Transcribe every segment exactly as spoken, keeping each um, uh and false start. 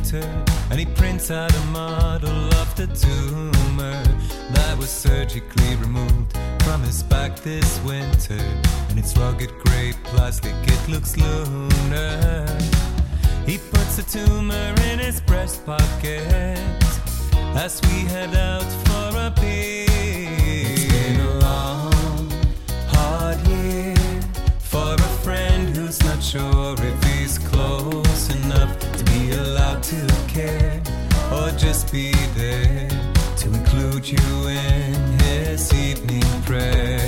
printer and he prints out a model of the tumor that was surgically removed from his back this winter. And it's rugged grey plastic, it looks lunar. He puts the tumor in his breast pocket as we head out for a beer. It's been a long, hard year for a friend who's not sure if he's close enough to be allowed to care or just be there to include you in his evening prayer.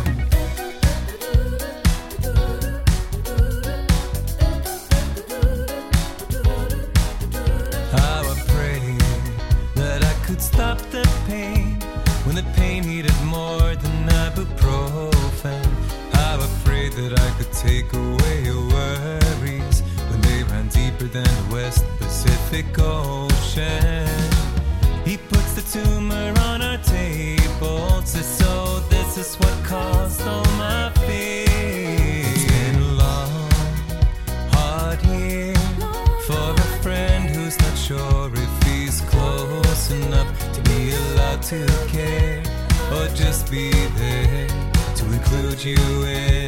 How I pray that I could stop the pain when the pain needed more than ibuprofen. How I pray that I could take away your worries when they ran deeper than the West Pacific Ocean. He puts the tumor on our table, says, so this is what caused all my fears. It's been a long, hard year for a friend who's not sure if he's close enough to be allowed to care or just be there to include you in